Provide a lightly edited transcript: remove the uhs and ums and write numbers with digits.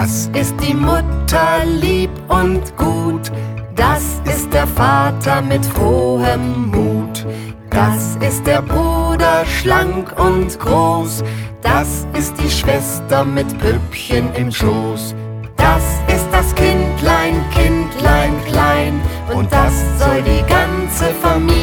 Das ist die Mutter lieb und gut, das ist der Vater mit frohem Mut. Das ist der Bruder schlank und groß, das ist die Schwester mit Püppchen im Schoß. Das ist das Kindlein, Kindlein klein, und das soll die ganze Familie